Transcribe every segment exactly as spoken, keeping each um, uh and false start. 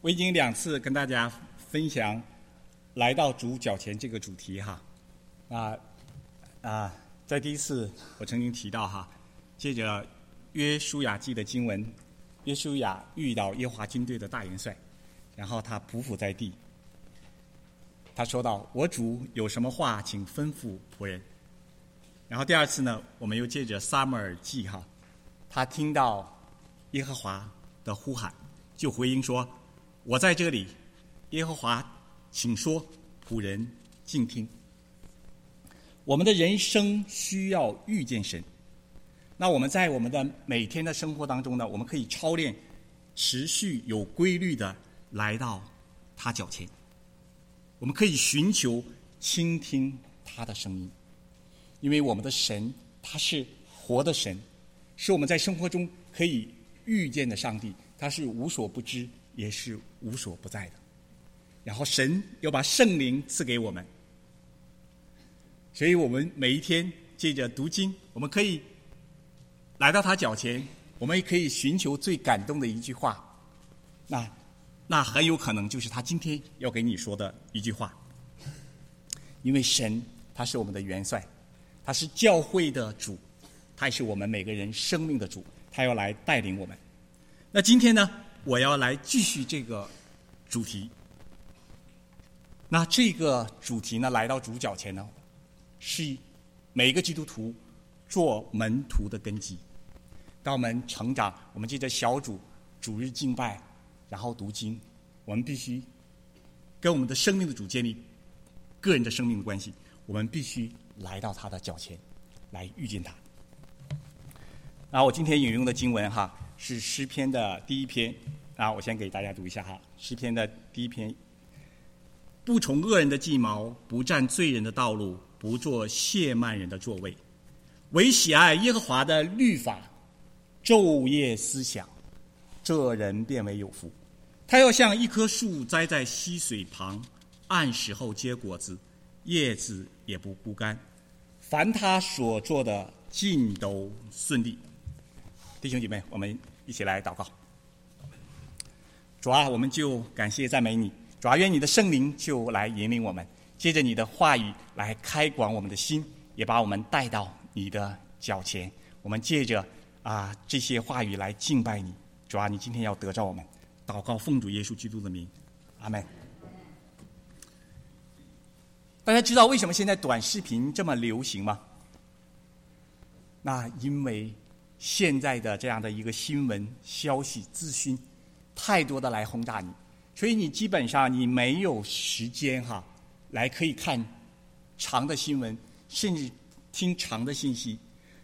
我已经两次跟大家分享来到主脚前这个主题哈，啊啊，在第一次我曾经提到哈，借着约书亚记的经文，约书亚遇到耶和华军队的大元帅，然后他匍匐在地，他说道：“我主有什么话，请吩咐仆人。”然后第二次呢，我们又借着撒母耳记哈，他听到耶和华的呼喊，就回应说：“我在这里，耶和华，请说，仆人静听。”我们的人生需要遇见神，那我们在我们的每天的生活当中呢，我们可以操练持续有规律的来到他脚前，我们可以寻求倾听他的声音，因为我们的神他是活的神，是我们在生活中可以遇见的上帝，他是无所不知也是无所不在的。然后神要把圣灵赐给我们，所以我们每一天借着读经，我们可以来到他脚前，我们也可以寻求最感动的一句话，那那很有可能就是他今天要给你说的一句话。因为神他是我们的元帅，他是教会的主，他也是我们每个人生命的主，他要来带领我们。那今天呢，我要来继续这个主题。那这个主题呢，来到主脚前呢，是每一个基督徒做门徒的根基。当我们成长，我们借着小组、主日敬拜，然后读经，我们必须跟我们的生命的主建立个人的生命的关系，我们必须来到他的脚前，来遇见他。然后我今天引用的经文哈，是诗篇的第一篇，啊，我先给大家读一下哈，诗篇的第一篇：不从恶人的计谋，不占罪人的道路，不做亵慢人的座位，唯喜爱耶和华的律法，昼夜思想，这人便为有福。他要像一棵树栽在溪水旁，按时候结果子，叶子也不枯干，凡他所做的尽都顺利。弟兄姐妹，我们一起来祷告。主啊，我们就感谢赞美你，主啊，愿你的圣灵就来引领我们，借着你的话语来开广我们的心，也把我们带到你的脚前。我们借着啊这些话语来敬拜你。主啊，你今天要得着我们，祷告奉主耶稣基督的名，阿们。大家知道为什么现在短视频这么流行吗？那因为现在的这样的一个新闻消息资讯太多的来轰炸你，所以你基本上你没有时间哈来可以看长的新闻，甚至听长的信息。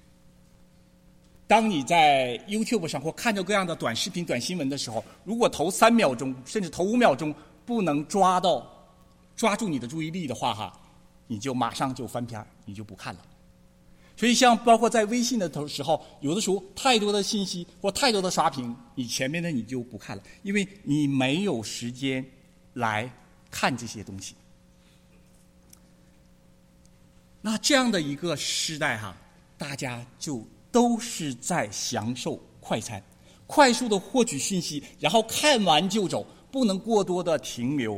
当你在 YouTube 上或看到各样的短视频、短新闻的时候，如果头三秒钟甚至头五秒钟不能抓到抓住你的注意力的话哈，你就马上就翻篇，你就不看了。所以像包括在微信的时候，有的时候太多的信息或太多的刷屏，你前面的你就不看了，因为你没有时间来看这些东西。那这样的一个时代哈，大家就都是在享受快餐，快速的获取信息，然后看完就走，不能过多的停留。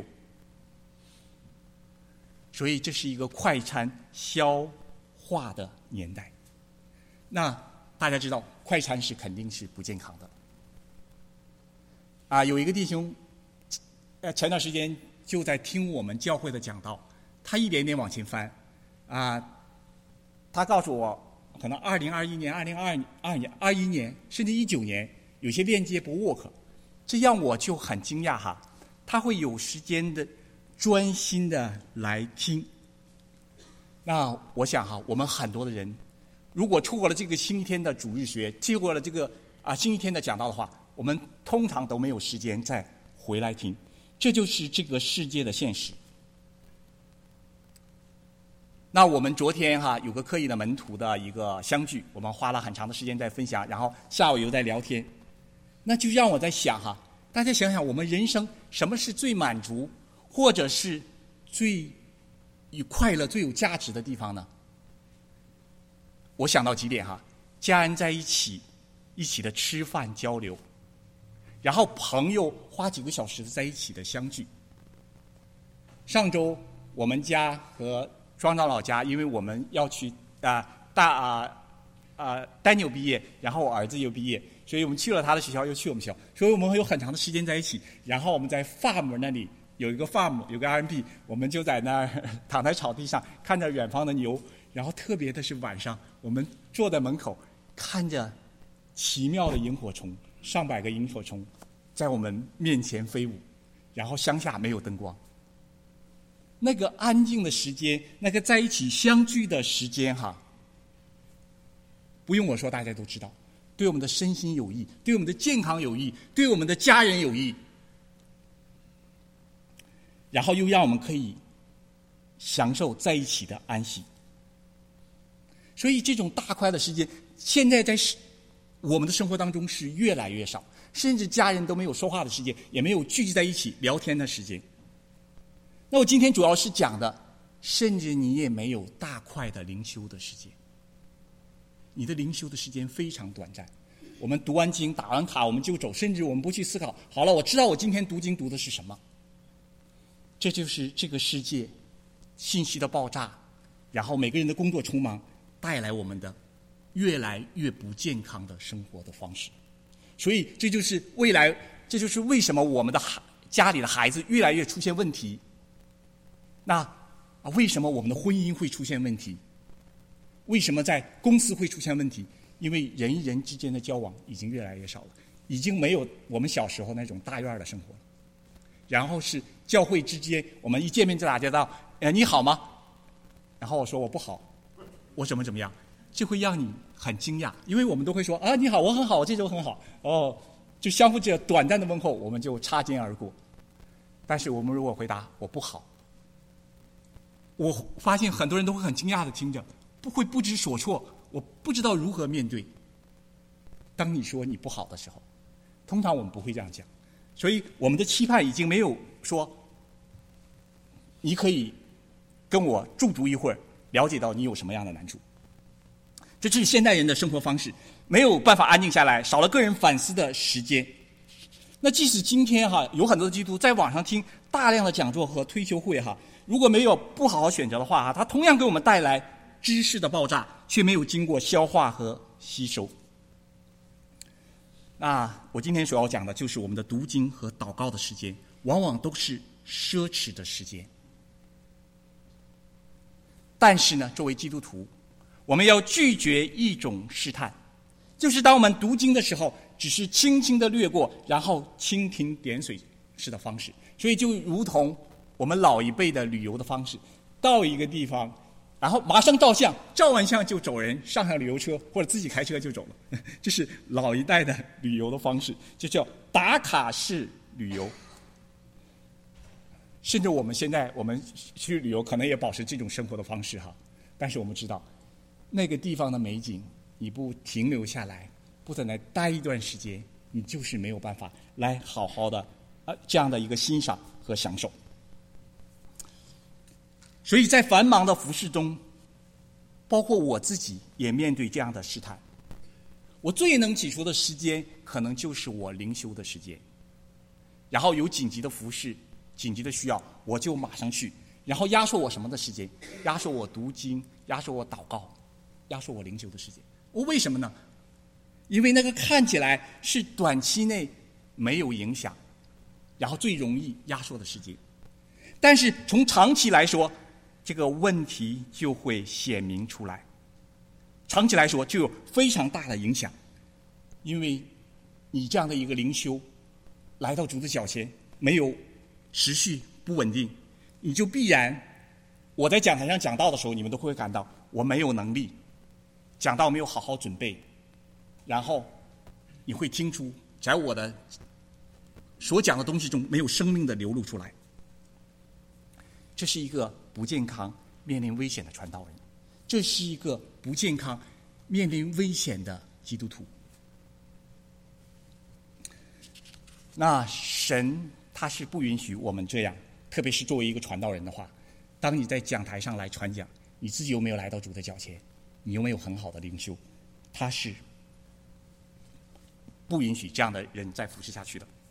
所以这是一个快餐消化的年代。那大家知道快餐是肯定是不健康的啊。有一个弟兄呃前段时间就在听我们教会的讲道，他一点点往前翻啊，他告诉我可能二零二一年、二零二二年、二一年甚至一九年有些链接不 work， 这让我就很惊讶哈，他会有时间的专心的来听。那我想哈，我们很多的人如果错过了这个星期天的主日学，错过了这个啊星期天的讲道的话，我们通常都没有时间再回来听，这就是这个世界的现实。那我们昨天哈有个刻意的门徒的一个相聚，我们花了很长的时间在分享，然后下午又在聊天，那就让我在想哈，大家想想我们人生什么是最满足，或者是最与快乐、最有价值的地方呢？我想到几点哈，家人在一起，一起的吃饭交流， 然后朋友花几个小时在一起的相聚。上周我们家和庄长老家，因为我们要去啊、呃、大啊啊丹纽毕业，然后我儿子又毕业，所以我们去了他的学校，又去我们学校，所以我们会有很长的时间在一起。然后我们在 farm 那里有一个 farm， 有个 R M P， 我们就在那儿躺在草地上，看着远方的牛。然后特别的是晚上，我们坐在门口，看着奇妙的萤火虫，上百个萤火虫在我们面前飞舞，然后乡下没有灯光。那个安静的时间，那个在一起相聚的时间哈，不用我说大家都知道，对我们的身心有益，对我们的健康有益，对我们的家人有益，然后又让我们可以享受在一起的安息。所以这种大块的时间现在在我们的生活当中是越来越少，甚至家人都没有说话的时间，也没有聚集在一起聊天的时间。那我今天主要是讲的，甚至你也没有大块的灵修的时间，你的灵修的时间非常短暂。我们读完经打完卡我们就走，甚至我们不去思考，好了，我知道我今天读经读的是什么。这就是这个世界信息的爆炸，然后每个人的工作匆忙带来我们的越来越不健康的生活的方式。所以这就是未来，这就是为什么我们的家里的孩子越来越出现问题。那啊，为什么我们的婚姻会出现问题？为什么在公司会出现问题？因为人与人之间的交往已经越来越少了，已经没有我们小时候那种大院的生活了。然后是教会之间，我们一见面就打交道，呃，你好吗？然后我说我不好，我怎么怎么样，这会让你很惊讶，因为我们都会说啊，你好，我很好，我这周很好，哦，就相互这短暂的问候，我们就擦肩而过。但是我们如果回答我不好，我发现很多人都会很惊讶的听着，不会不知所措，我不知道如何面对。当你说你不好的时候，通常我们不会这样讲，所以我们的期盼已经没有说你可以跟我驻足一会儿，了解到你有什么样的难处。这是现代人的生活方式，没有办法安静下来，少了个人反思的时间。那即使今天哈有很多的基督徒在网上听大量的讲座和推修会哈，如果没有不好好选择的话哈，它同样给我们带来知识的爆炸，却没有经过消化和吸收。那我今天所要讲的就是我们的读经和祷告的时间，往往都是奢侈的时间。但是呢，作为基督徒，我们要拒绝一种试探，就是当我们读经的时候，只是轻轻的略过，然后蜻蜓点水式的方式。所以就如同我们老一辈的旅游的方式，到一个地方，然后马上照相，照完相就走人，上上旅游车或者自己开车就走了。这是老一代的旅游的方式，就叫打卡式旅游。甚至我们现在我们去旅游可能也保持这种生活的方式哈，但是我们知道那个地方的美景，你不停留下来，不在那待一段时间，你就是没有办法来好好的啊这样的一个欣赏和享受。所以在繁忙的服事中，包括我自己也面对这样的试探。我最能起初的时间，可能就是我灵修的时间。然后有紧急的服事、紧急的需要，我就马上去。然后压缩我什么的时间？压缩我读经，压缩我祷告，压缩我灵修的时间。我为什么呢？因为那个看起来是短期内没有影响，然后最容易压缩的时间。但是从长期来说，这个问题就会显明出来，长期来说就有非常大的影响。因为你这样的一个灵修来到主的脚前，没有持续不稳定，你就必然我在讲台上讲道的时候，你们都会感到我没有能力，讲道没有好好准备，然后你会听出在我的所讲的东西中没有生命的流露出来。这是一个不健康、面临危险的传道人，这是一个不健康、面临危险的基督徒。那神他是不允许我们这样，特别是作为一个传道人的话，当你在讲台上来传讲，你自己有没有来到主的脚前？你有没有很好的灵修？他是不允许这样的人再服侍下去的。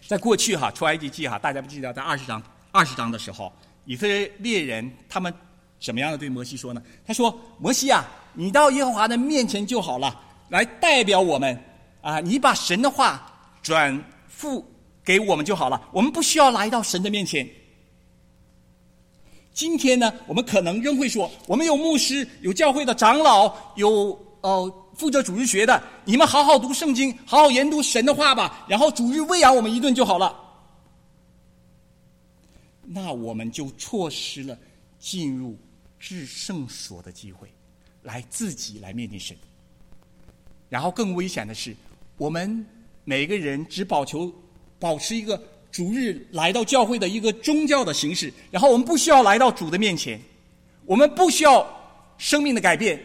在过去哈，出埃及记哈，大家不记得在二十章二十章的时候，以色列人他们怎么样的对摩西说呢？他说：“摩西啊，你到耶和华的面前就好了，来代表我们啊，你把神的话转付给我们就好了，我们不需要来到神的面前。”今天呢，我们可能仍会说，我们有牧师，有教会的长老，有呃负责主日学的，你们好好读圣经，好好研读神的话吧，然后主日喂养我们一顿就好了。那我们就错失了进入至圣所的机会，来自己来面对神。然后更危险的是，我们每个人只保求保持一个主日来到教会的一个宗教的形式，然后我们不需要来到主的面前，我们不需要生命的改变。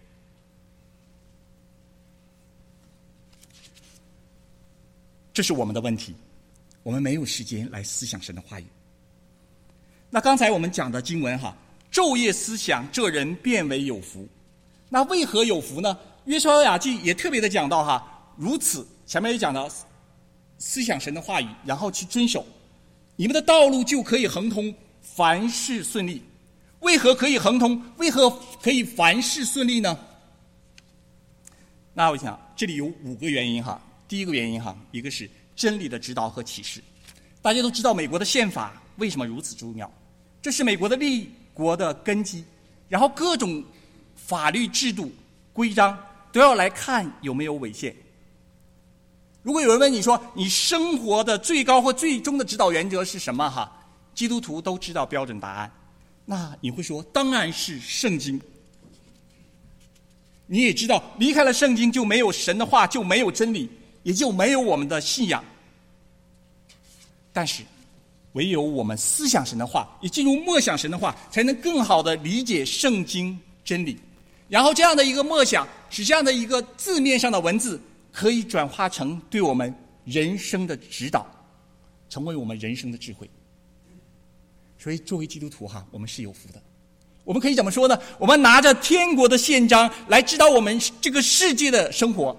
这是我们的问题，我们没有时间来思想神的话语。那刚才我们讲的经文哈，昼夜思想，这人变为有福。那为何有福呢？约书亚记也特别的讲到哈，如此前面也讲到思想神的话语，然后去遵守，你们的道路就可以亨通，凡事顺利。为何可以亨通？为何可以凡事顺利呢？那我想这里有五个原因哈。第一个原因哈，一个是真理的指导和启示。大家都知道美国的宪法为什么如此重要，这是美国的立国的根基，然后各种法律制度规章都要来看有没有违宪。如果有人问你说你生活的最高或最终的指导原则是什么哈，基督徒都知道标准答案，那你会说当然是圣经。你也知道离开了圣经就没有神的话，就没有真理，也就没有我们的信仰。但是唯有我们思想神的话，也进入默想神的话，才能更好的理解圣经真理。然后这样的一个默想，使这样的一个字面上的文字可以转化成对我们人生的指导，成为我们人生的智慧。所以作为基督徒哈，我们是有福的。我们可以怎么说呢？我们拿着天国的宪章来指导我们这个世界的生活。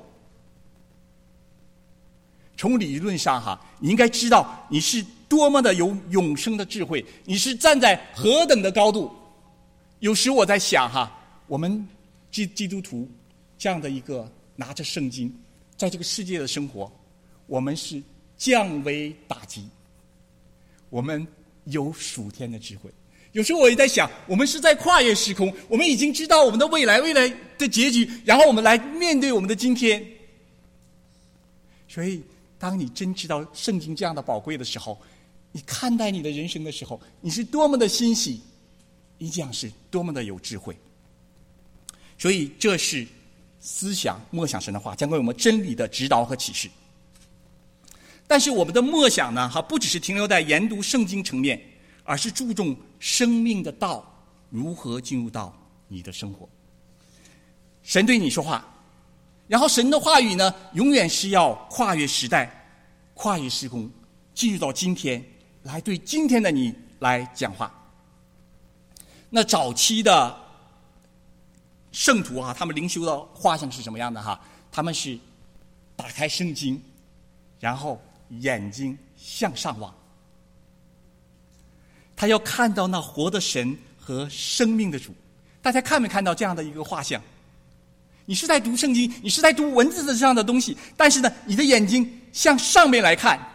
从理论上哈，你应该知道你是多么的有永生的智慧，你是站在何等的高度。有时我在想哈，我们基基督徒这样的一个拿着圣经在这个世界的生活，我们是降维打击，我们有属天的智慧。有时候我也在想，我们是在跨越时空，我们已经知道我们的未来未来的结局，然后我们来面对我们的今天。所以当你真知道圣经这样的宝贵的时候，你看待你的人生的时候，你是多么的欣喜，你这样是多么的有智慧。所以这是思想默想神的话，将给我们真理的指导和启示。但是我们的默想呢，还不只是停留在研读圣经层面，而是注重生命的道如何进入到你的生活。神对你说话，然后神的话语呢，永远是要跨越时代，跨越时空，进入到今天，来对今天的你来讲话。那早期的圣徒啊，他们灵修的画像是什么样的哈？他们是打开圣经，然后眼睛向上望，他要看到那活的神和生命的主。大家看没看到这样的一个画像？你是在读圣经，你是在读文字的这样的东西，但是呢，你的眼睛向上面来看。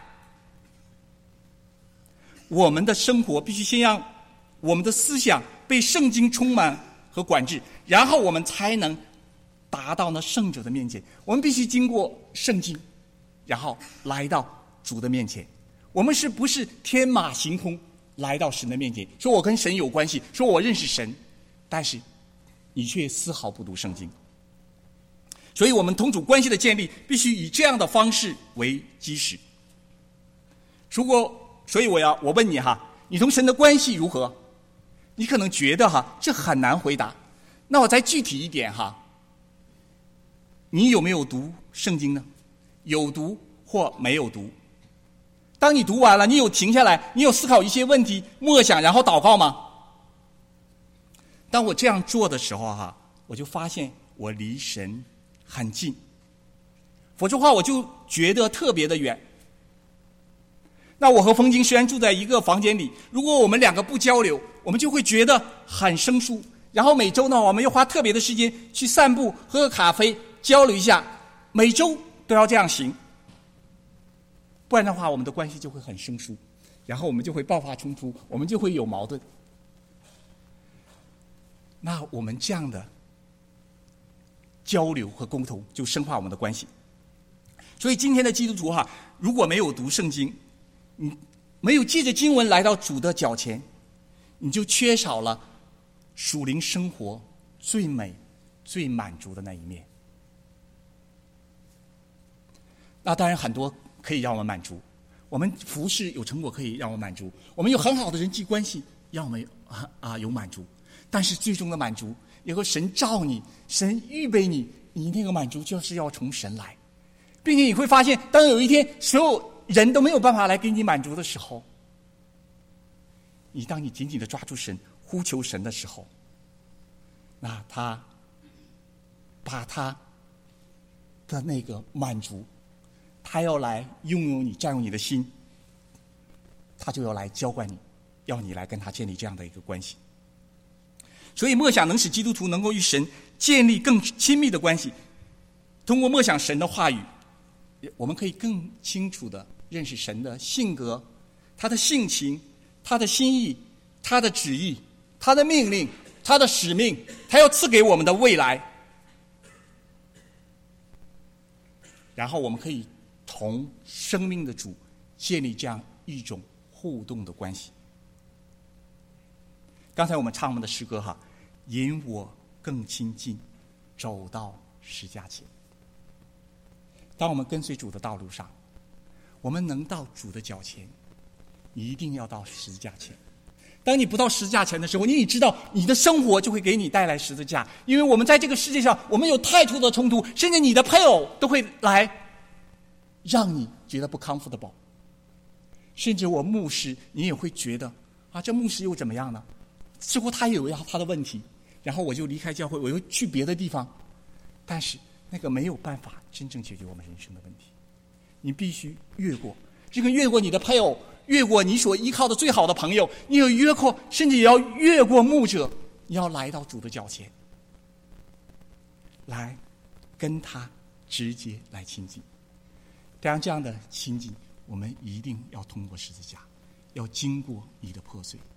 我们的生活必须先让我们的思想被圣经充满和管制，然后我们才能达到那圣者的面前。我们必须经过圣经，然后来到主的面前。我们是不是天马行空来到神的面前，说我跟神有关系，说我认识神，但是你却丝毫不读圣经。所以我们同主关系的建立必须以这样的方式为基石。如果所以我要我问你哈，你同神的关系如何？你可能觉得哈这很难回答。那我再具体一点哈，你有没有读圣经呢？有读或没有读？当你读完了，你有停下来，你有思考一些问题，默想然后祷告吗？当我这样做的时候哈，我就发现我离神很近，否则的话我就觉得特别的远。 那我和冯晶虽然住在一个房间里，如果我们两个不交流，我们就会觉得很生疏。然后每周呢，我们又花特别的时间去散步、喝个咖啡、交流一下，每周都要这样行。不然的话，我们的关系就会很生疏，然后我们就会爆发冲突，我们就会有矛盾。那我们这样的交流和沟通，就深化我们的关系。所以今天的基督徒哈，如果没有读圣经，你没有借着经文来到主的脚前，你就缺少了属灵生活最美、最满足的那一面。那当然很多可以让我们满足，我们服事有成果可以让我们满足，我们有很好的人际关系让我们啊啊有满足。但是最终的满足，以后神召你，神预备你，你那个满足就是要从神来，并且你会发现，当有一天所有人都没有办法来给你满足的时候，你当你紧紧的抓住神，呼求神的时候，那他把他的那个满足，他要来拥有你，占有你的心，他就要来浇灌你，要你来跟他建立这样的一个关系。所以默想能使基督徒能够与神建立更亲密的关系。通过默想神的话语，我们可以更清楚地认识神的性格、他的性情、他的心意、他的旨意、他的命令、他的使命，他要赐给我们的未来。然后我们可以同生命的主建立这样一种互动的关系。刚才我们唱我们的诗歌哈，引我更亲近，走到十架前。当我们跟随主的道路上，我们能到主的脚前，你一定要到十架前。当你不到十架前的时候，你也知道你的生活就会给你带来十字架，因为我们在这个世界上，我们有太多的冲突，甚至你的配偶都会来让你觉得不comfortable，甚至我牧师，你也会觉得啊，这牧师又怎么样呢？似乎他有他的问题，然后我就离开教会，我又去别的地方。但是那个没有办法真正解决我们人生的问题。你必须越过这个，越过你的配偶，越过你所依靠的最好的朋友，你要越过，甚至也要越过牧者，你要来到主的脚前，来跟他直接来亲近。当然，这样的亲近，我们一定要通过十字架，要经过你的破碎。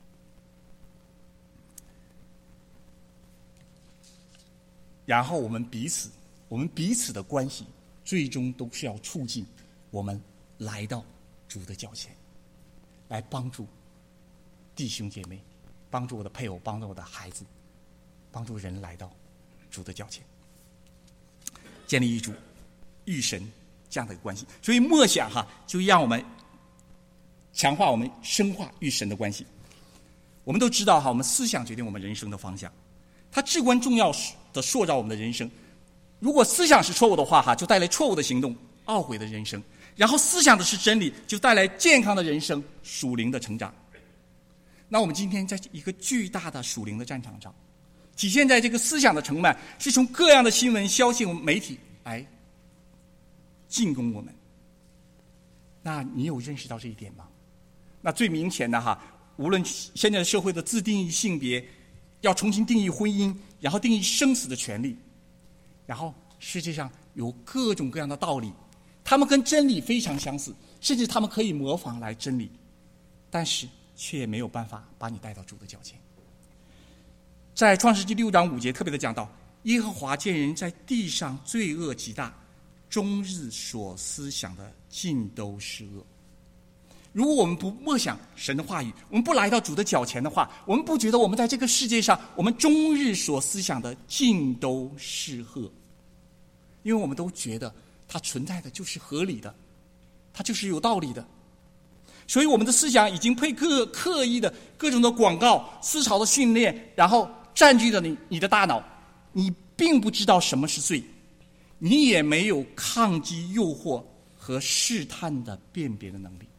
然后我们彼此，我们彼此的关系，最终都是要促进我们来到主的脚前，来帮助弟兄姐妹，帮助我的配偶，帮助我的孩子，帮助人来到主的脚前，建立一主与神这样的关系。所以默想哈，就让我们强化我们深化与神的关系。我们都知道哈，我们思想决定我们人生的方向，它至关重要的塑造我们的人生。如果思想是错误的话哈，就带来错误的行动，懊悔的人生。然后思想的是真理，就带来健康的人生，属灵的成长。那我们今天在一个巨大的属灵的战场上，体现在这个思想的成败，是从各样的新闻、消息、媒体来进攻我们。那你有认识到这一点吗？那最明显的哈，无论现在社会的自定义性别，要重新定义婚姻，然后定义生死的权利，然后世界上有各种各样的道理，他们跟真理非常相似，甚至他们可以模仿来真理，但是却没有办法把你带到主的脚前。在创世纪六章五节特别的讲到，耶和华见人在地上罪恶极大，终日所思想的尽都是恶。如果我们不默想神的话语，我们不来到主的脚前的话，我们不觉得我们在这个世界上，我们终日所思想的尽都是恶，因为我们都觉得它存在的就是合理的，它就是有道理的。所以我们的思想已经被各刻意的各种的广告、思潮的训练，然后占据了你你的大脑，你并不知道什么是罪，你也没有抗击诱惑和试探的辨别的能力。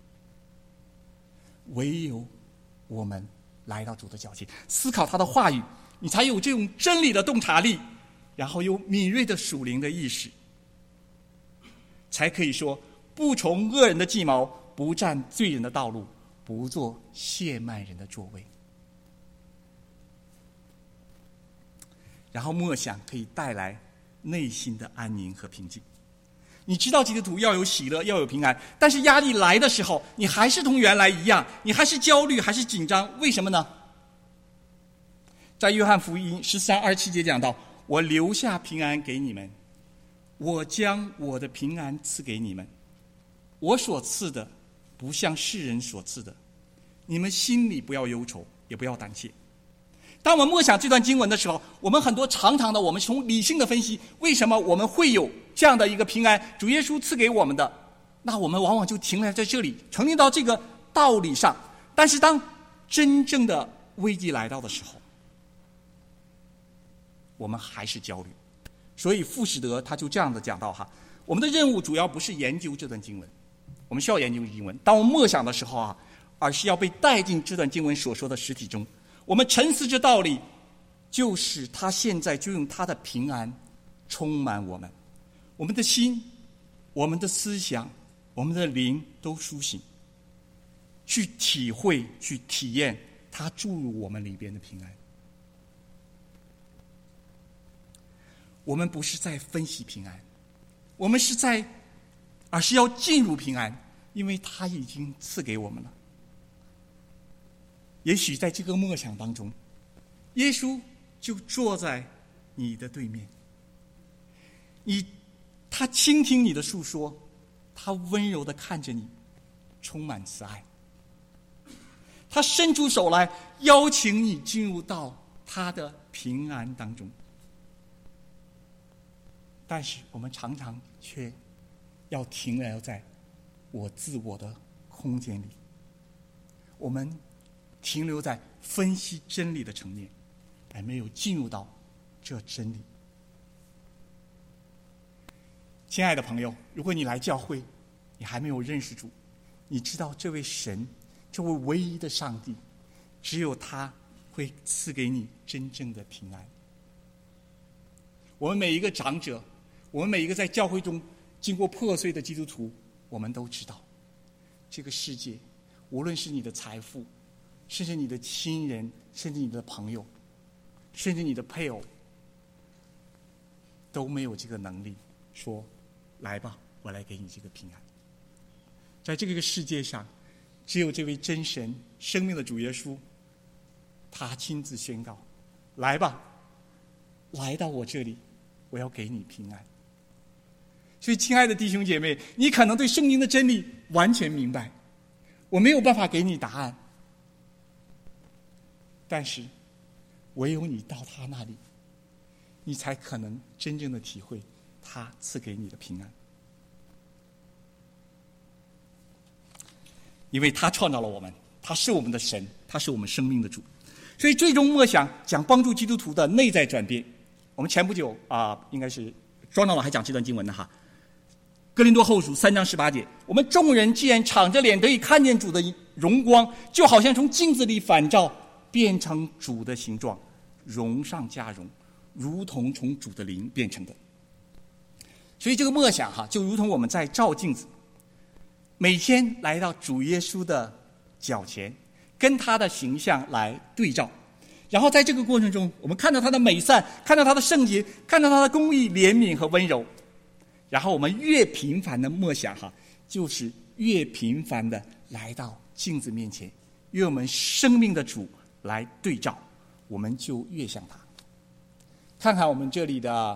唯有我们来到主的脚前，思考他的话语，你才有这种真理的洞察力，然后有敏锐的属灵的意识，才可以说不从恶人的计谋， 不占罪人的道路，不做亵慢人的座位。然后默想可以带来内心的安宁和平静。你知道基督徒要有喜乐，要有平安，但是压力来的时候，你还是同原来一样，你还是焦虑，还是紧张，为什么呢？在约翰福音十三二十七节讲到，我留下平安给你们，我将我的平安赐给你们，我所赐的不像世人所赐的，你们心里不要忧愁，也不要胆怯。当我们默想这段经文的时候，我们很多常常的，我们从理性的分析，为什么我们会有这样的一个平安，主耶稣赐给我们的，那我们往往就停留在这里，沉溺到这个道理上。但是当真正的危机来到的时候，我们还是焦虑。所以傅士德他就这样的讲到哈，我们的任务主要不是研究这段经文，我们需要研究经文，当我们默想的时候啊，而是要被带进这段经文所说的实体中。我们沉思这道理，就是他现在就用他的平安充满我们，我们的心，我们的思想，我们的灵都苏醒，去体会，去体验他注入我们里边的平安。我们不是在分析平安，我们是在，而是要进入平安，因为他已经赐给我们了。也许在这个默想当中，耶稣就坐在你的对面，你他倾听你的诉说，他温柔地看着你，充满慈爱，他伸出手来邀请你进入到他的平安当中。但是我们常常却要停留在我自我的空间里，我们停留在分析真理的层面，还没有进入到这真理。亲爱的朋友，如果你来教会，你还没有认识主，你知道这位神，这位唯一的上帝，只有他会赐给你真正的平安。我们每一个长者，我们每一个在教会中经过破碎的基督徒，我们都知道，这个世界，无论是你的财富，甚至你的亲人，甚至你的朋友，甚至你的配偶，都没有这个能力说，来吧，我来给你这个平安。在这个世界上，只有这位真神生命的主耶稣，他亲自宣告，来吧，来到我这里，我要给你平安。所以亲爱的弟兄姐妹，你可能对圣经的真理完全明白，我没有办法给你答案，但是唯有你到他那里，你才可能真正的体会他赐给你的平安。因为他创造了我们，他是我们的神，他是我们生命的主。所以最终默想讲帮助基督徒的内在转变。我们前不久啊、呃，应该是庄长老还讲这段经文的哈，哥林多后书三章十八节，我们众人既然敞着脸得以看见主的荣光，就好像从镜子里反照，变成主的形状，荣上加荣，如同从主的灵变成的。所以这个默想哈，就如同我们在照镜子，每天来到主耶稣的脚前，跟他的形象来对照，然后在这个过程中，我们看到他的美善，看到他的圣洁，看到他的公义、怜悯和温柔。然后我们越频繁的默想哈，就是越频繁的来到镜子面前，与我们生命的主来对照，我们就越像他。看看我们这里的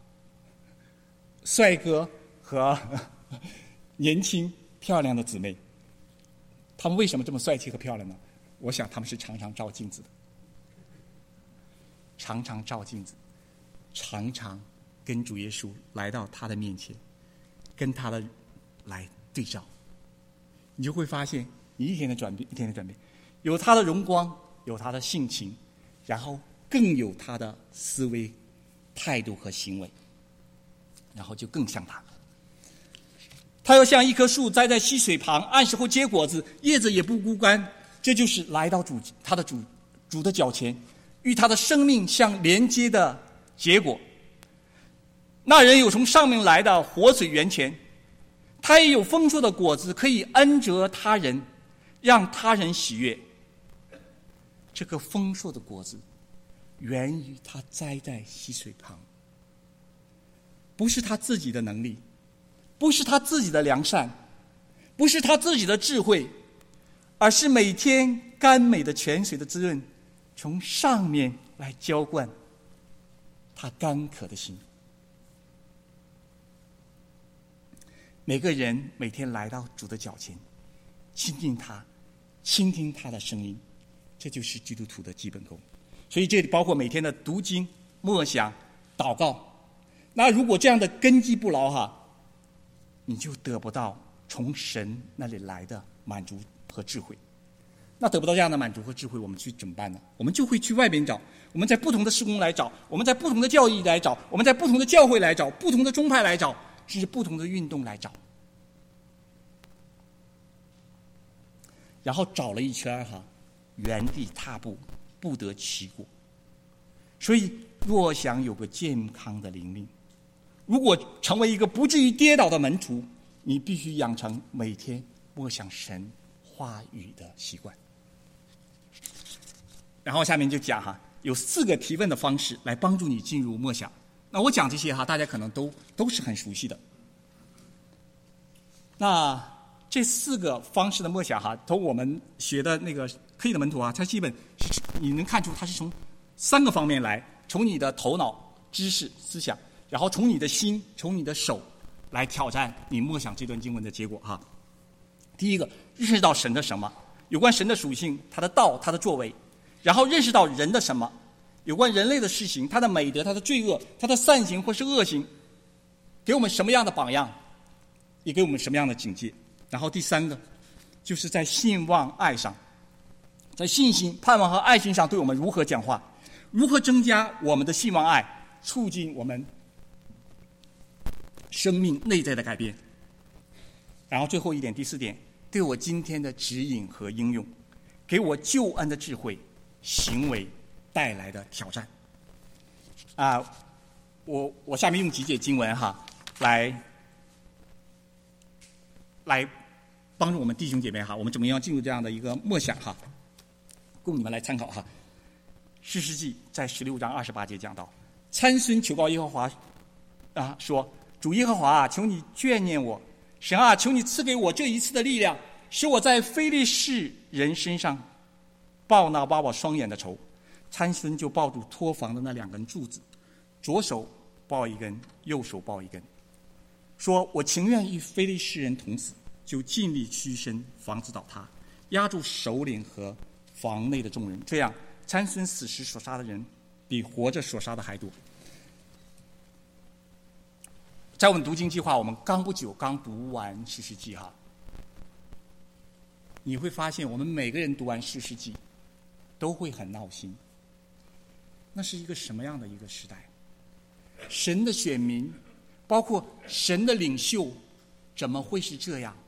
帅哥和年轻漂亮的姊妹，他们为什么这么帅气和漂亮呢？我想他们是常常照镜子的，常常照镜子，常常跟主耶稣来到他的面前，跟他的来对照，你就会发现你一天的转变，一天的转变，有他的荣光，有他的性情，然后更有他的思维、态度和行为，然后就更像他。他要像一棵树栽在溪水旁，按时候结果子，叶子也不枯干。这就是来到主他的主主的脚前，与他的生命相连接的结果。那人有从上面来的活水源泉， 他也有丰硕的果子，可以恩泽他人，让他人喜悦。这个丰硕的果子源于他栽在溪水旁，不是他自己的能力，不是他自己的良善，不是他自己的智慧，而是每天甘美的泉水的滋润从上面来浇灌他干渴的心。每个人每天来到主的脚前，亲近他，倾听他的声音，这就是基督徒的基本功。所以这里包括每天的读经、默想、祷告。那如果这样的根基不牢哈，你就得不到从神那里来的满足和智慧。那得不到这样的满足和智慧，我们去怎么办呢？我们就会去外边找，我们在不同的事工来找，我们在不同的教义来找，我们在不同的教会来找，不同的宗派来找，甚至不同的运动来找。然后找了一圈哈，原地踏步，不得其果。所以若想有个健康的灵命，如果成为一个不至于跌倒的门徒，你必须养成每天默想神话语的习惯。然后下面就讲哈，有四个提问的方式来帮助你进入默想。那我讲这些哈，大家可能都都是很熟悉的。那这四个方式的默想哈，从我们学的那个科学的门徒啊，它基本是你能看出它是从三个方面来，从你的头脑、知识、思想，然后从你的心、从你的手来挑战你默想这段经文的结果哈。第一个，认识到神的什么，有关神的属性，他的道，他的作为；然后认识到人的什么，有关人类的事情，他的美德，他的罪恶，他的善行或是恶行，给我们什么样的榜样，也给我们什么样的警戒。然后第三个，就是在信望爱上，在信心、盼望和爱心上对我们如何讲话，如何增加我们的信望爱，促进我们生命内在的改变。然后最后一点，第四点，对我今天的指引和应用，给我救恩的智慧、行为带来的挑战。啊，我我下面用几节经文哈，来来帮助我们弟兄姐妹哈，我们怎么样进入这样的一个默想哈，供你们来参考哈。士师记在十六章二十八节讲到，参孙求告耶和华啊，说：主耶和华啊，求你眷念我，神啊，求你赐给我这一次的力量，使我在非利士人身上报那挖我双眼的仇。参孙就抱住托房的那两根柱子，左手抱一根，右手抱一根，说：我情愿与非利士人同死，就尽力屈身，防止倒塌，压住首领和房内的众人。这样参孙死时所杀的人比活着所杀的还多。在我们读经计划，我们刚不久刚读完士师记哈，你会发现我们每个人读完士师记都会很闹心。那是一个什么样的一个时代？神的选民，包括神的领袖，怎么会是这样？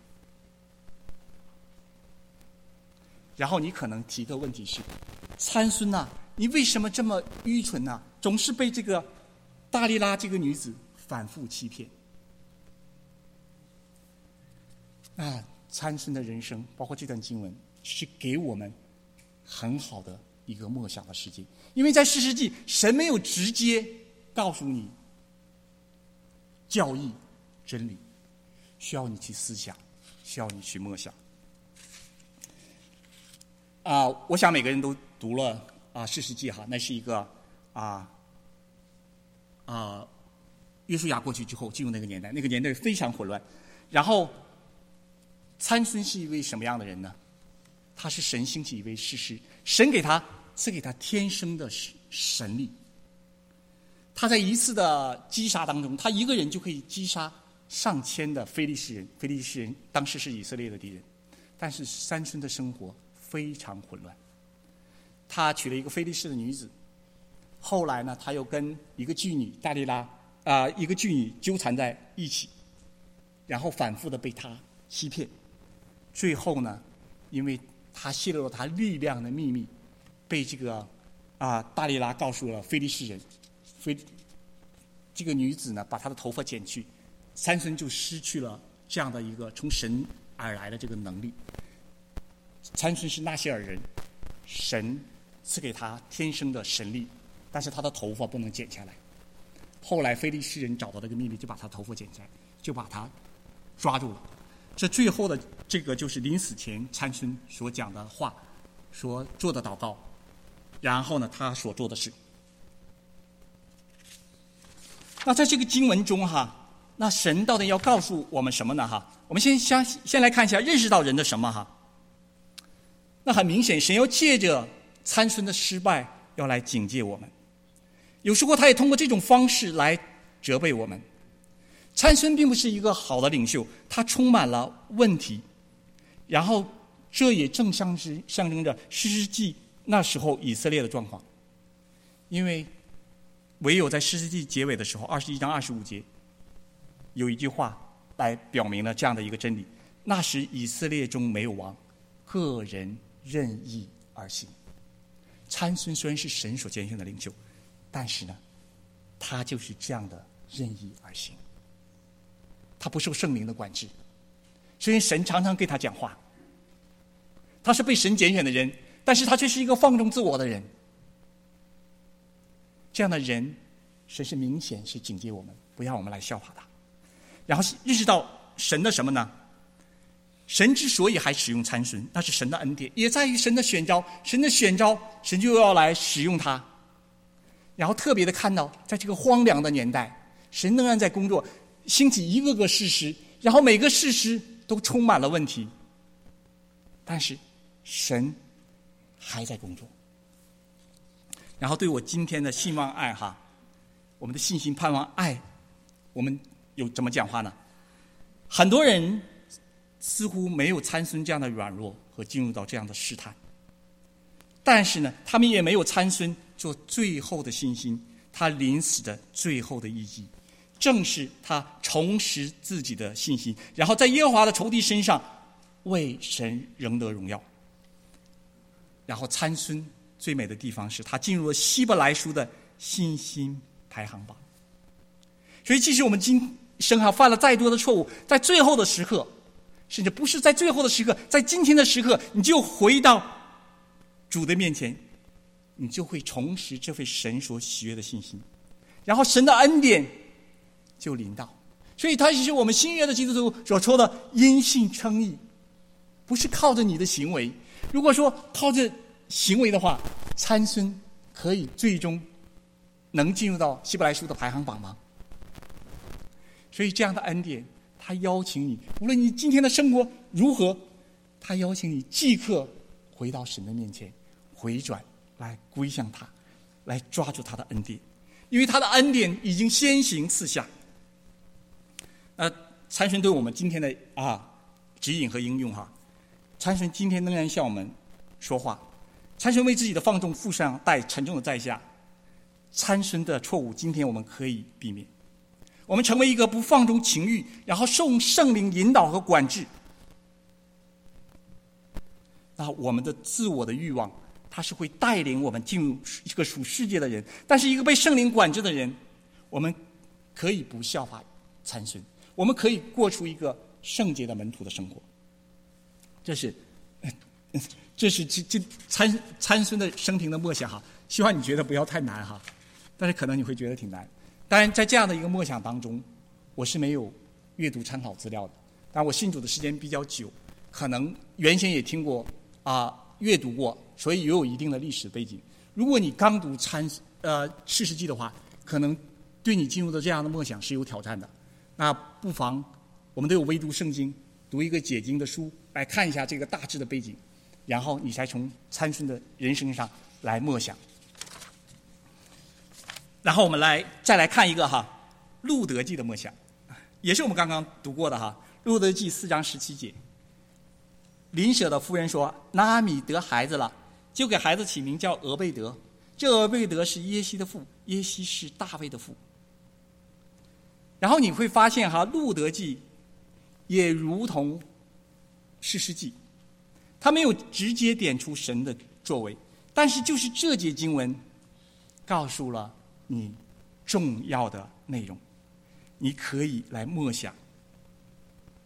然后你可能提的问题是：参孙呐、啊，你为什么这么愚蠢呢、啊？总是被这个大利拉这个女子反复欺骗。那参孙的人生，包括这段经文，是给我们很好的一个默想的时间。因为在士师记，神没有直接告诉你教义真理，需要你去思想，需要你去默想。啊、呃，我想每个人都读了啊士师记哈，那是一个啊啊约书亚过去之后进入那个年代，那个年代非常混乱。然后参孙是一位什么样的人呢？他是神兴起一位士师，神给他赐给他天生的神力。他在一次的击杀当中，他一个人就可以击杀上千的非利士人。非利士人当时是以色列的敌人，但是参孙的生活非常混乱。他娶了一个非利士的女子，后来呢，他又跟一个妓女大利拉啊、呃，一个妓女纠缠在一起，然后反复的被他欺骗。最后呢，因为他泄露了他力量的秘密，被这个啊、呃、大利拉告诉了非利士人。非这个女子呢，把她的头发剪去，参孙就失去了这样的一个从神而来的这个能力。参孙是纳西尔人，神赐给他天生的神力，但是他的头发不能剪下来。后来非利士人找到这个秘密，就把他头发剪下来，就把他抓住了。这最后的这个就是临死前参孙所讲的话，说做的祷告，然后呢他所做的事。那在这个经文中哈，那神到底要告诉我们什么呢哈？我们先先先来看一下认识到人的什么哈。那很明显，神要借着参孙的失败要来警戒我们，有时候他也通过这种方式来责备我们。参孙并不是一个好的领袖，他充满了问题，然后这也正像是象征着士师记那时候以色列的状况。因为唯有在士师记结尾的时候，二十一章二十五节有一句话来表明了这样的一个真理：那时以色列中没有王，个人任意而行。参孙虽然是神所拣选的领袖，但是呢他就是这样的任意而行，他不受圣灵的管制。虽然神常常给他讲话，他是被神拣选的人，但是他却是一个放纵自我的人。这样的人，神是明显是警戒我们，不要我们来效法他。然后认识到神的什么呢？神之所以还使用参孙，那是神的恩典，也在于神的选召。神的选召，神就要来使用他。然后特别的看到，在这个荒凉的年代，神仍然在工作，兴起一个个士师，然后每个士师都充满了问题，但是神还在工作。然后对我今天的信望爱哈，我们的信心盼望爱，我们有怎么讲话呢？很多人似乎没有参孙这样的软弱和进入到这样的试探，但是呢他们也没有参孙做最后的信心，他临死的最后的意义正是他重拾自己的信心，然后在耶和华的仇敌身上为神仍得荣耀。然后参孙最美的地方是他进入了希伯来书的信心排行榜。所以即使我们今生哈犯了再多的错误，在最后的时刻，甚至不是在最后的时刻，在今天的时刻，你就回到主的面前，你就会重拾这份神所喜悦的信心，然后神的恩典就临到。所以它也是我们新约的基督徒所说的因信称义，不是靠着你的行为。如果说靠着行为的话，参孙可以最终能进入到希伯来书的排行榜吗？所以这样的恩典，他邀请你，无论你今天的生活如何，他邀请你即刻回到神的面前，回转来归向他，来抓住他的恩典，因为他的恩典已经先行赐下。呃，参孙对我们今天的啊指引和应用哈，参孙今天仍然向我们说话。参孙为自己的放纵付上带沉重的代价，参孙的错误今天我们可以避免。我们成为一个不放纵情欲，然后受圣灵引导和管制，那我们的自我的欲望，它是会带领我们进入一个属世界的人。但是一个被圣灵管制的人，我们可以不效法参孙，我们可以过出一个圣洁的门徒的生活。这是这是这这参参孙的生平的默想哈，希望你觉得不要太难哈，但是可能你会觉得挺难。当然在这样的一个默想当中，我是没有阅读参考资料的，但我信主的时间比较久，可能原先也听过啊、呃、阅读过，所以也有一定的历史背景。如果你刚读参呃士师记的话，可能对你进入的这样的默想是有挑战的。那不妨我们都有微读圣经，读一个解经的书，来看一下这个大致的背景，然后你才从参孙的人生上来默想。然后我们来再来看一个哈路德记的默想，也是我们刚刚读过的哈。路德记四章十七节，邻舍的夫人说：“拿阿米得孩子了，就给孩子起名叫俄贝德。这俄贝德是耶西的父，耶西是大卫的父。”然后你会发现哈，路德记也如同士师记，他没有直接点出神的作为，但是就是这节经文告诉了你重要的内容，你可以来默想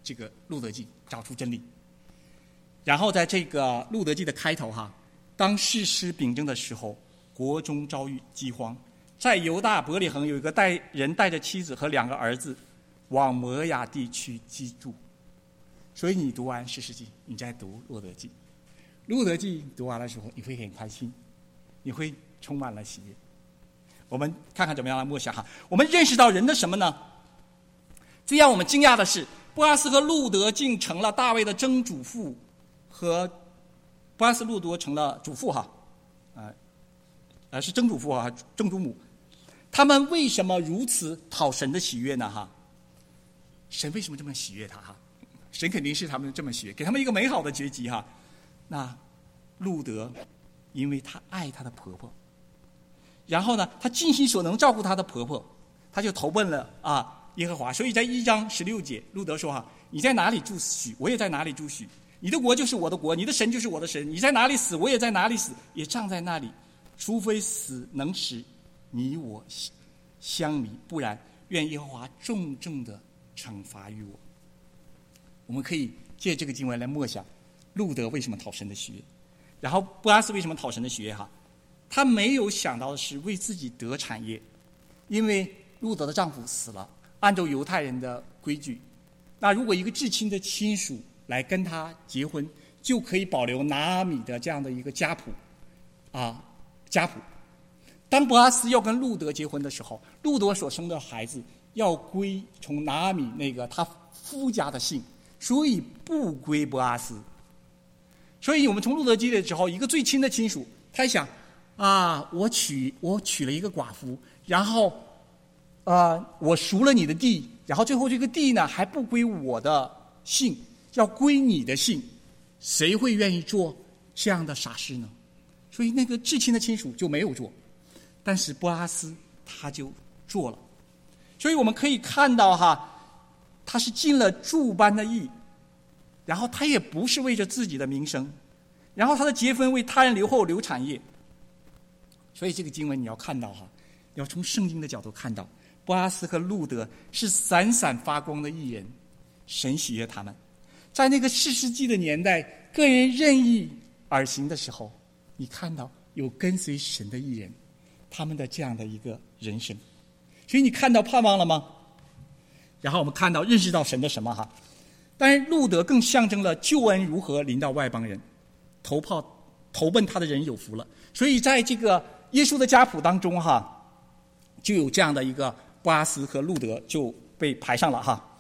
这个路德记，找出真理。然后在这个路德记的开头哈，当士师秉政的时候，国中遭遇饥荒，在犹大伯利恒有一个带人带着妻子和两个儿子往摩亚地区居住。所以你读完士师记，你再读路德记。路德记读完的时候，你会很开心，你会充满了喜悦。我们看看怎么样来默想哈。我们认识到人的什么呢？最让我们惊讶的是，波阿斯和路德竟成了大卫的曾祖父，和波阿斯路德成了祖父哈，啊、呃，是曾祖父哈，曾祖母。他们为什么如此讨神的喜悦呢？哈，神为什么这么喜悦他？哈，神肯定是他们这么喜悦，给他们一个美好的结局哈。那路德，因为他爱他的婆婆，然后呢，他尽心所能照顾他的婆婆，他就投奔了啊耶和华。所以在一章十六节，路德说哈：“你在哪里住许，我也在哪里住许；你的国就是我的国，你的神就是我的神。你在哪里死，我也在哪里死，也葬在那里。除非死能使你我相离，不然愿耶和华重重的惩罚于我。”我们可以借这个经文来默想路德为什么讨神的喜悦，然后波阿斯为什么讨神的喜悦哈？他没有想到的是为自己得产业，因为路德的丈夫死了。按照犹太人的规矩，那如果一个至亲的亲属来跟他结婚，就可以保留拿阿米的这样的一个家谱啊家谱。当波阿斯要跟路德结婚的时候，路德所生的孩子要归从拿阿米那个他夫家的姓，所以不归波阿斯。所以我们从路德记的时候，一个最亲的亲属，他想啊，我娶我娶了一个寡妇，然后啊、呃，我赎了你的地，然后最后这个地呢还不归我的姓，要归你的姓，谁会愿意做这样的傻事呢？所以那个至亲的亲属就没有做，但是波阿斯他就做了。所以我们可以看到哈，他是尽了诸般的义，然后他也不是为着自己的名声，然后他的结婚为他人留后留产业。所以这个经文你要看到哈，要从圣经的角度看到，波阿斯和路德是闪闪发光的义人，神喜悦他们。在那个士师记的年代，个人任意而行的时候，你看到有跟随神的义人，他们的这样的一个人生。所以你看到盼望了吗？然后我们看到认识到神的什么哈？当然路德更象征了救恩如何临到外邦人，投靠投奔他的人有福了。所以在这个耶稣的家谱当中哈，就有这样的一个波阿斯和路德就被排上了哈。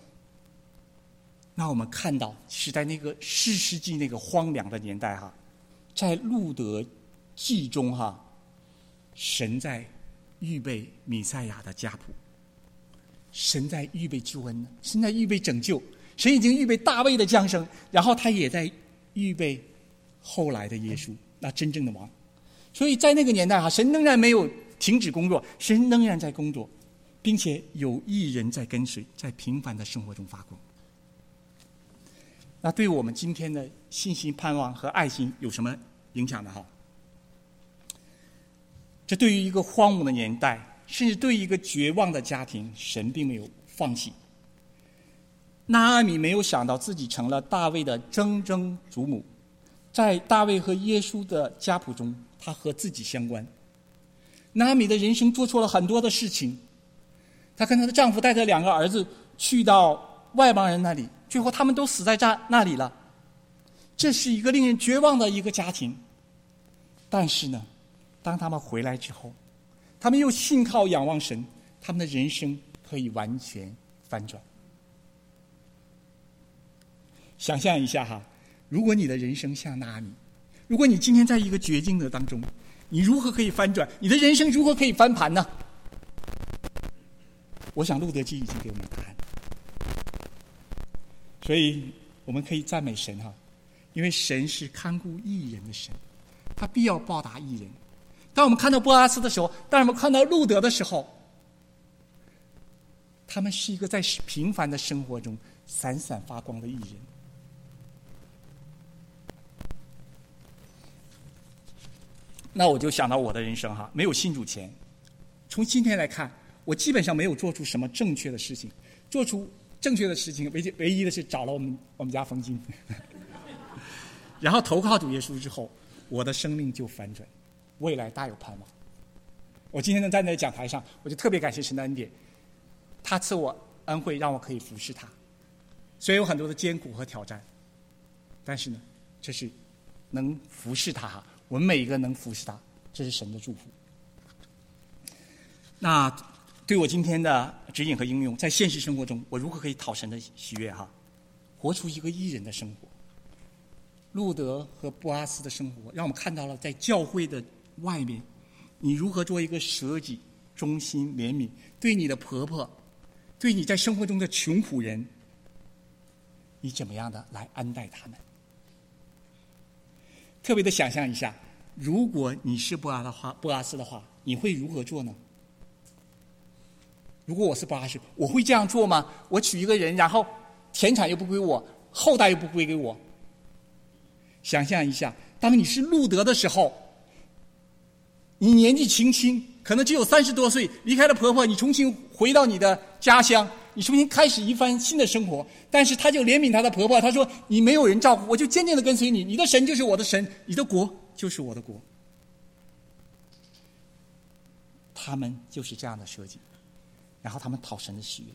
那我们看到是在那个士师记那个荒凉的年代哈，在路德记中哈，神在预备弥赛亚的家谱，神在预备救恩，神在预备拯救，神已经预备大卫的降生，然后他也在预备后来的耶稣，那真正的王。所以在那个年代哈，神仍然没有停止工作，神仍然在工作，并且有义人在跟随，在平凡的生活中发光。那对我们今天的信心、盼望和爱心有什么影响呢？哈，这对于一个荒芜的年代，甚至对于一个绝望的家庭，神并没有放弃。拿阿米没有想到自己成了大卫的曾曾祖母，在大卫和耶稣的家谱中，他和自己相关。拿阿米的人生做错了很多的事情，她跟她的丈夫带着两个儿子去到外邦人那里，最后他们都死在那里了。这是一个令人绝望的一个家庭。但是呢，当他们回来之后，他们又信靠仰望神，他们的人生可以完全翻转。想象一下哈，如果你的人生像拿阿米，如果你今天在一个绝境的当中，你如何可以翻转？你的人生如何可以翻盘呢？我想路德记已经给我们答案，所以我们可以赞美神哈，因为神是看顾义人的神，他必要报答义人。当我们看到波阿斯的时候，当我们看到路德的时候，他们是一个在平凡的生活中闪闪发光的义人。那我就想到我的人生哈，没有信主前，从今天来看，我基本上没有做出什么正确的事情，做出正确的事情唯唯一的是找了我们我们家冯金，然后投靠主耶稣之后，我的生命就反转，未来大有盼望。我今天能站在讲台上，我就特别感谢神的恩典，他赐我恩惠，让我可以服侍他。虽然有很多的艰苦和挑战，但是呢，这是能服侍他，我们每一个能服侍他，这是神的祝福。那对我今天的指引和应用，在现实生活中，我如何可以讨神的喜悦哈？活出一个义人的生活。路德和波阿斯的生活，让我们看到了在教会的外面，你如何做一个舍己、忠心、怜悯，对你的婆婆，对你在生活中的穷苦人，你怎么样的来安待他们？特别的想象一下，如果你是波阿的话，波阿斯的话，你会如何做呢？如果我是波阿斯，我会这样做吗？我娶一个人，然后田产又不归我，后代又不归给我。想象一下，当你是路德的时候，你年纪轻轻，可能只有三十多岁，离开了婆婆，你重新回到你的家乡，你重新开始一番新的生活。但是他就怜悯他的婆婆，他说：“你没有人照顾，我就坚定的跟随你，你的神就是我的神，你的国就是我的国。”他们就是这样的设计，然后他们讨神的喜悦。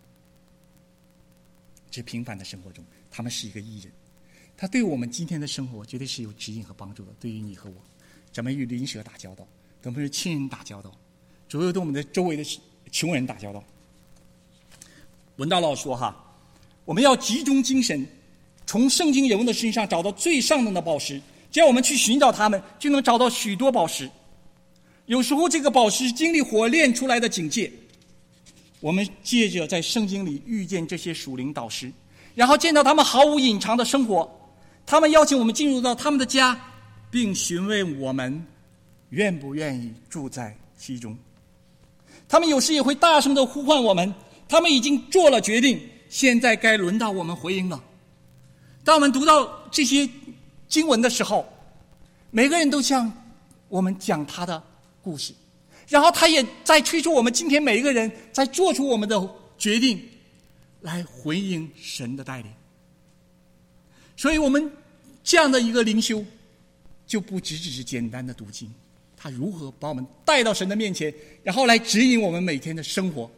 这平凡的生活中，他们是一个义人。他对我们今天的生活绝对是有指引和帮助的。对于你和我，怎么与邻舍打交道，怎么与亲人打交道，怎么与我们的周围的穷人打交道。文道老说哈，我们要集中精神，从圣经人物的身上找到最上等的宝石，只要我们去寻找他们，就能找到许多宝石。有时候这个宝石经历火炼出来的警戒，我们借着在圣经里遇见这些属灵导师，然后见到他们毫无隐藏的生活，他们邀请我们进入到他们的家，并询问我们愿不愿意住在其中。他们有时也会大声地呼唤我们，他们已经做了决定，现在该轮到我们回应了。当我们读到这些经文的时候，每个人都向我们讲他的故事，然后他也在催促我们今天每一个人在做出我们的决定，来回应神的带领。所以我们这样的一个灵修，就不只只是简单的读经，他如何把我们带到神的面前，然后来指引我们每天的生活。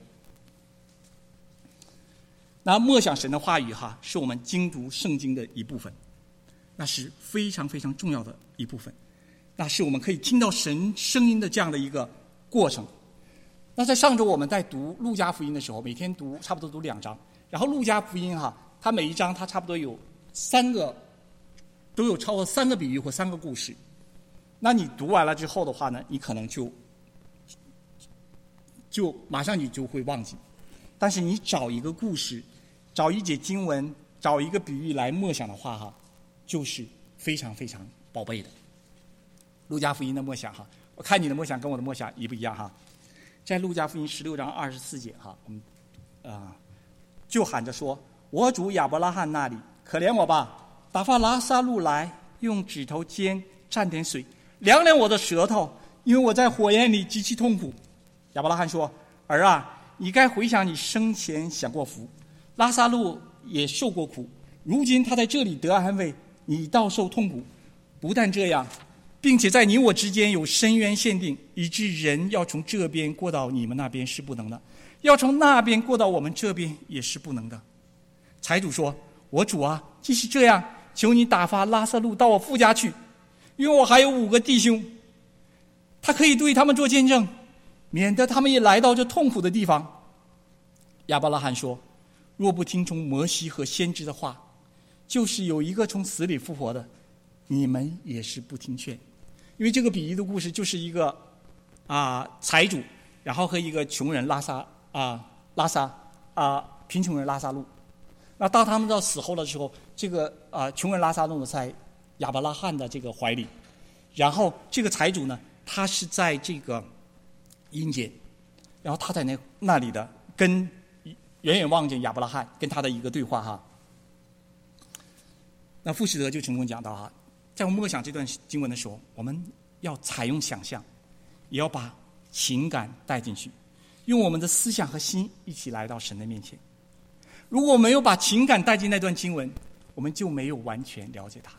那默想神的话语哈，是我们精读圣经的一部分，那是非常非常重要的一部分，那是我们可以听到神声音的这样的一个过程。那在上周我们在读路加福音的时候，每天读差不多读两章，然后路加福音哈，它每一章它差不多有三个，都有超过三个比喻或三个故事。那你读完了之后的话呢，你可能就就马上你就会忘记。但是你找一个故事，找一节经文，找一个比喻来默想的话哈，就是非常非常宝贝的。路加福音的默想哈，我看你的默想跟我的默想一不一样哈？在路加福音十六章二十四节哈，我们啊、呃、就喊着说：“我主亚伯拉罕那里，可怜我吧，打发拉撒路来，用指头尖蘸点水，凉凉我的舌头，因为我在火焰里极其痛苦。”亚伯拉罕说：“儿啊，你该回想你生前享过福，拉撒路也受过苦，如今他在这里得安慰，你倒受痛苦。不但这样，并且在你我之间有深渊限定，以致人要从这边过到你们那边是不能的，要从那边过到我们这边也是不能的。”财主说：“我主啊，既是这样，求你打发拉撒路到我父家去，因为我还有五个弟兄，他可以对他们做见证，免得他们也来到这痛苦的地方。”亚伯拉罕说：“若不听从摩西和先知的话，就是有一个从死里复活的，你们也是不听劝。”因为这个比喻的故事就是一个啊财主，然后和一个穷人拉撒啊拉撒啊贫穷人拉撒路。那当他们到死后的时候，这个啊穷人拉撒路在亚伯拉罕的这个怀里，然后这个财主呢，他是在这个阴间，然后他在那那里的跟远远望见亚伯拉罕跟他的一个对话哈。那傅士德就成功讲到哈，在我们默想这段经文的时候，我们要采用想象，也要把情感带进去，用我们的思想和心一起来到神的面前。 如果没有把情感带进那段经文，我们就没有完全了解它。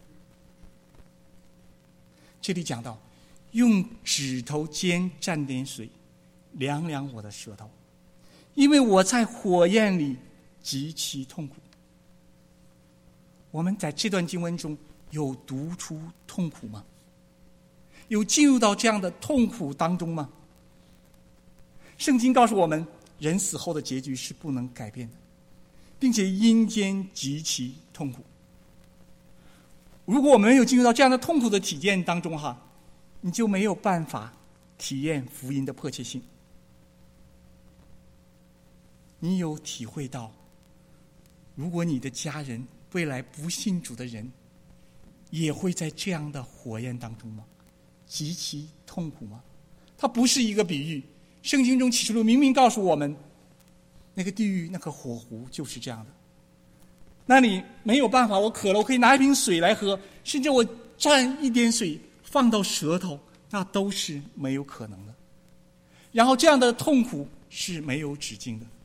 这里讲到，用指头尖蘸点水，凉凉我的舌头，因为我在火焰里极其痛苦。我们在这段经文中有读出痛苦吗？有进入到这样的痛苦当中吗？圣经告诉我们，人死后的结局是不能改变的，并且阴间极其痛苦。如果我们没有进入到这样的痛苦的体验当中哈，你就没有办法体验福音的迫切性。你有体会到，如果你的家人未来不信主的人，也会在这样的火焰当中吗？极其痛苦吗？它不是一个比喻。圣经中启示录明明告诉我们，那个地狱那个火湖就是这样的。那你没有办法，我渴了，我可以拿一瓶水来喝，甚至我蘸一点水放到舌头，那都是没有可能的。然后这样的痛苦是没有止境的。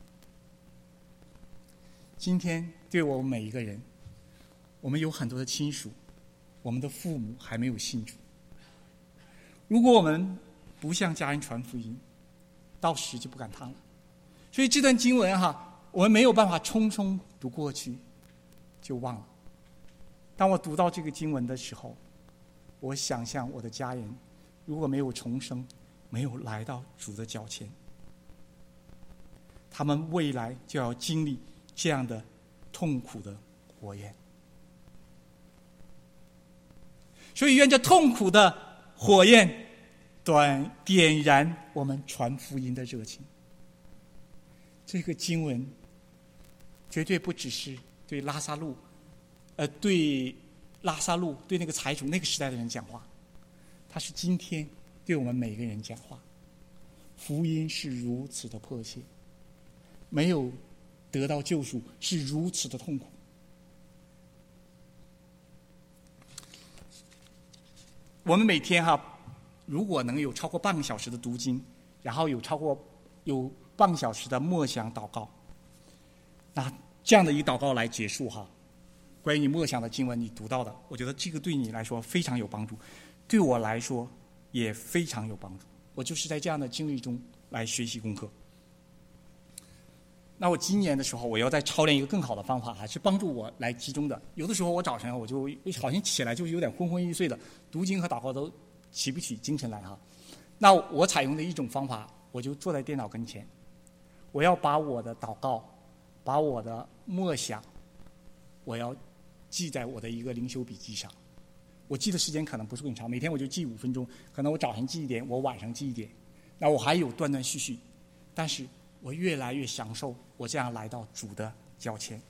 今天对我们每一个人，我们有很多的亲属，我们的父母还没有信主。如果我们不向家人传福音，到时就不赶趟了。所以这段经文哈，我们没有办法匆匆读过去就忘了。当我读到这个经文的时候，我想象我的家人如果没有重生，没有来到主的脚前，他们未来就要经历这样的痛苦的火焰。所以愿这痛苦的火焰短点燃我们传福音的热情。这个经文绝对不只是对拉撒路呃，对拉撒路对那个财主那个时代的人讲话，它是今天对我们每个人讲话。福音是如此的迫切，没有得到救赎是如此的痛苦。我们每天哈，如果能有超过半个小时的读经，然后有超过有半个小时的默想祷告，那这样的一个祷告来结束哈，关于你默想的经文你读到的，我觉得这个对你来说非常有帮助，对我来说也非常有帮助。我就是在这样的经历中来学习功课。那我今年的时候，我要再操练一个更好的方法，还是帮助我来集中的。有的时候我早晨我就好像起来就有点昏昏欲睡的，读经和祷告都起不起精神来哈。那我采用的一种方法，我就坐在电脑跟前，我要把我的祷告，把我的默想，我要记在我的一个灵修笔记上。我记的时间可能不是很长，每天我就记五分钟，可能我早晨记一点，我晚上记一点，那我还有断断续续，但是我越来越享受我这样来到主的脚前，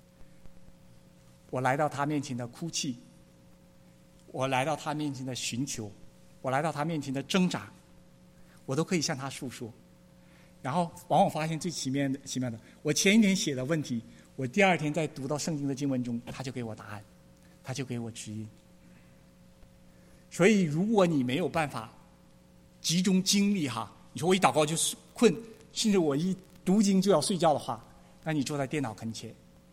我来到他面前的哭泣，我来到他面前的寻求，我来到他面前的挣扎，我都可以向他诉说。然后往往发现最奇妙的奇妙的，我前一天写的问题，我第二天在读到圣经的经文中，他就给我答案，他就给我指引。所以如果你没有办法集中精力哈，你说我一祷告就是困，甚至我一读经就要睡觉的话，那你坐在电脑跟前，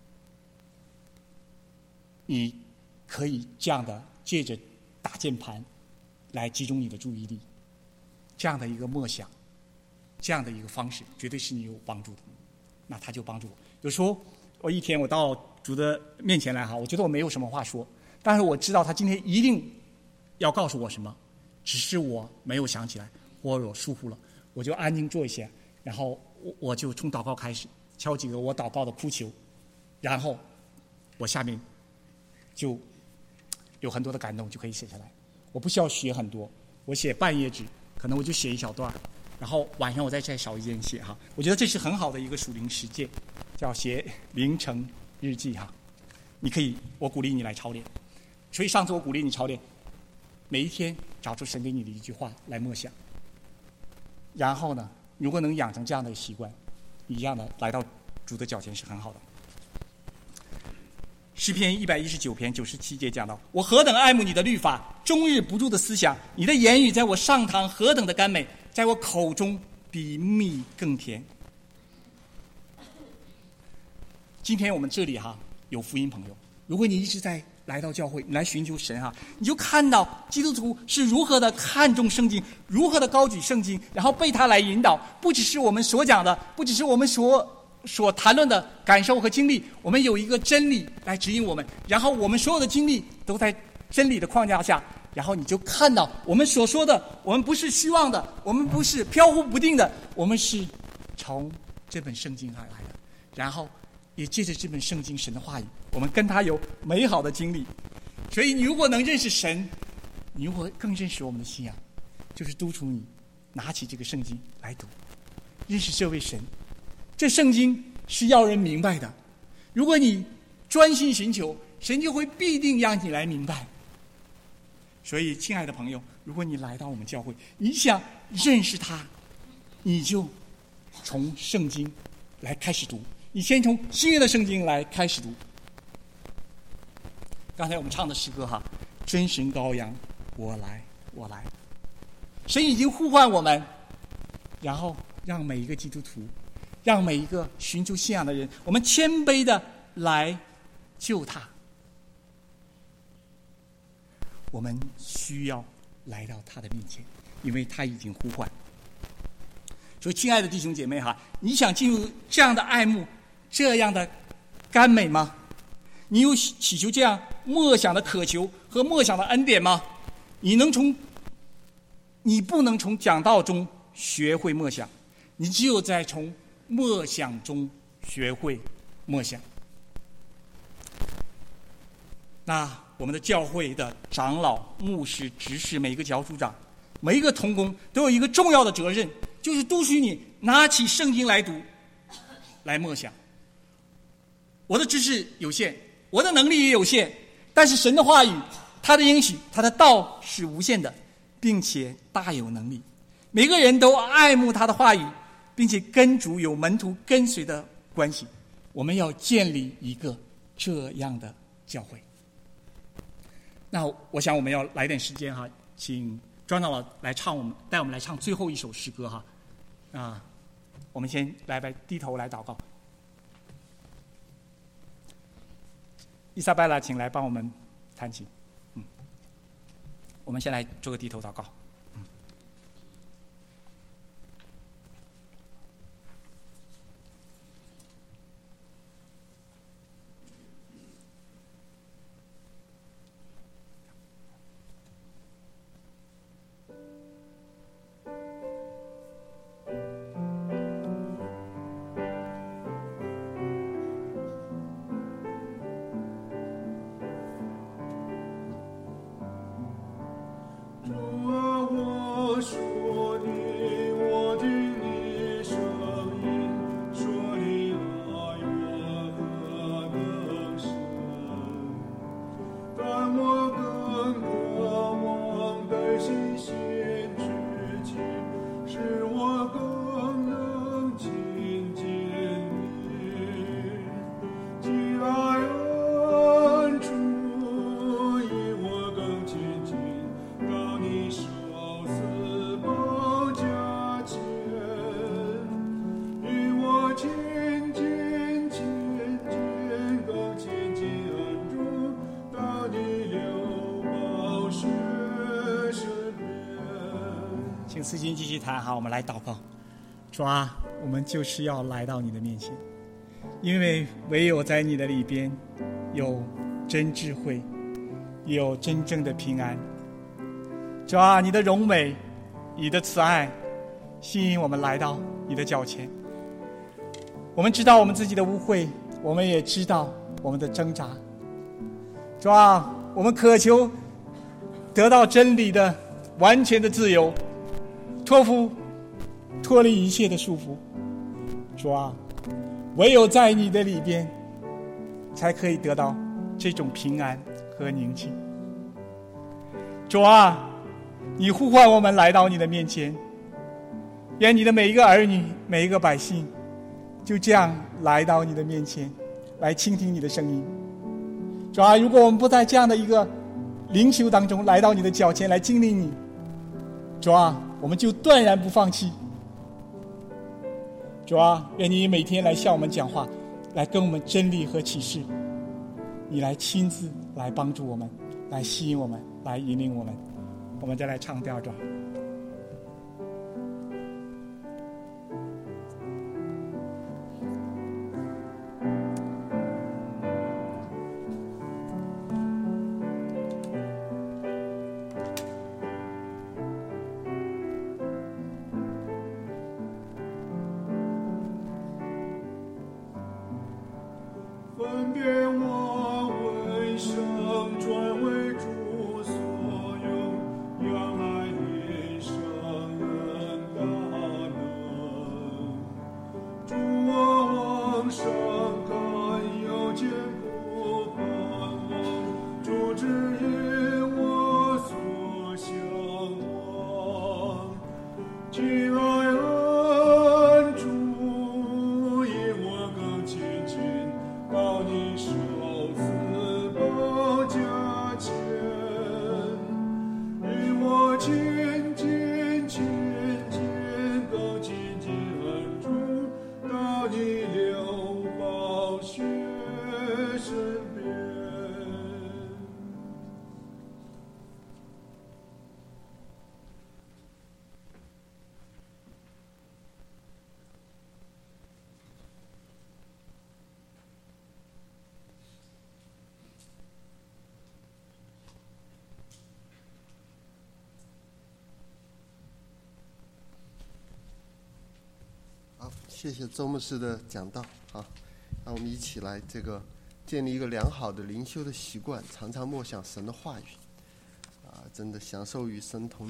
你可以这样的借着打键盘来集中你的注意力，这样的一个默想，这样的一个方式绝对是你有帮助的。那他就帮助我。有时候我一天我到主的面前来哈，我觉得我没有什么话说，但是我知道他今天一定要告诉我什么，只是我没有想起来，或者我疏忽了，我就安静坐一下，然后我我就从祷告开始，敲几个我祷告的哭求，然后我下面就有很多的感动就可以写下来。我不需要写很多，我写半页纸，可能我就写一小段，然后晚上我再再少一点写哈。我觉得这是很好的一个属灵实践，叫写凌晨日记哈。你可以，我鼓励你来操练。所以上次我鼓励你操练，每一天找出神给你的一句话来默想，然后呢，如果能养成这样的习惯，一样的来到主的脚前是很好的。诗篇一百一十九篇九十七节讲到：我何等爱慕你的律法，终日不住的思想，你的言语在我上膛何等的甘美，在我口中比蜜更甜。 今天我们这里哈有福音朋友，如果你一直在来到教会，你来寻求神哈，你就看到基督徒是如何的看重圣经，如何的高举圣经，然后被他来引导。不只是我们所讲的，不只是我们所所谈论的感受和经历，我们有一个真理来指引我们，然后我们所有的经历都在真理的框架下，然后你就看到我们所说的，我们不是虚妄的，我们不是飘忽不定的，我们是从这本圣经而来的，然后也借着这本圣经神的话语，我们跟他有美好的经历。所以你如果能认识神，你如果更认识我们的信仰，就是督促你拿起这个圣经来读，认识这位神。这圣经是要人明白的，如果你专心寻求，神就会必定让你来明白。所以亲爱的朋友，如果你来到我们教会，你想认识他，你就从圣经来开始读，你先从新约的圣经来开始读。刚才我们唱的诗歌哈，真神羔羊，我来我来。神已经呼唤我们，然后让每一个基督徒，让每一个寻求信仰的人，我们谦卑的来救他。我们需要来到他的面前，因为他已经呼唤。所以亲爱的弟兄姐妹哈，你想进入这样的爱慕，这样的甘美吗？你有祈求这样默想的渴求和默想的恩典吗？你能从你不能从讲道中学会默想，你只有在从默想中学会默想。那我们的教会的长老、牧师、执事，每一个教组长，每一个同工都有一个重要的责任，就是督促你拿起圣经来读，来默想。我的知识有限，我的能力也有限，但是神的话语，他的应许，他的道是无限的，并且大有能力。每个人都爱慕他的话语，并且跟主有门徒跟随的关系。我们要建立一个这样的教会。那我想我们要来点时间哈，请庄长老来唱我们带我们来唱最后一首诗歌哈。啊，我们先来来低头来祷告。伊莎贝拉，请来帮我们弹琴。嗯，我们先来做个低头祷告。嗯，司机继续谈哈，我们来祷告。主啊，我们就是要来到你的面前，因为唯有在你的里边有真智慧，有真正的平安。主啊，你的荣美，你的慈爱吸引我们来到你的脚前。我们知道我们自己的污秽，我们也知道我们的挣扎。主啊，我们渴求得到真理的完全的自由，脱服脱离一切的束缚。主啊，唯有在你的里边才可以得到这种平安和宁静。主啊，你呼唤我们来到你的面前，愿你的每一个儿女，每一个百姓就这样来到你的面前，来倾听你的声音。主啊，如果我们不在这样的一个灵修当中来到你的脚前来经历你，主啊，我们就断然不放弃。主啊，愿你每天来向我们讲话， 来跟我们真理和启示，你来亲自来帮助我们，来吸引我们，来引领我们。我们再来唱第二段。 分别我为圣，转为主所有，原来你圣人大能。主我往上看，有坚固盼望，主指引我所向往。亲爱恩主，引我更亲近到你手赐宝价钱，与我亲近亲近更亲近恩主，到你流宝血身边。 好，谢谢周牧师的讲道。好，让我们一起来这个建立一个良好的灵修的习惯，常常默想神的话语，啊，真的享受与神同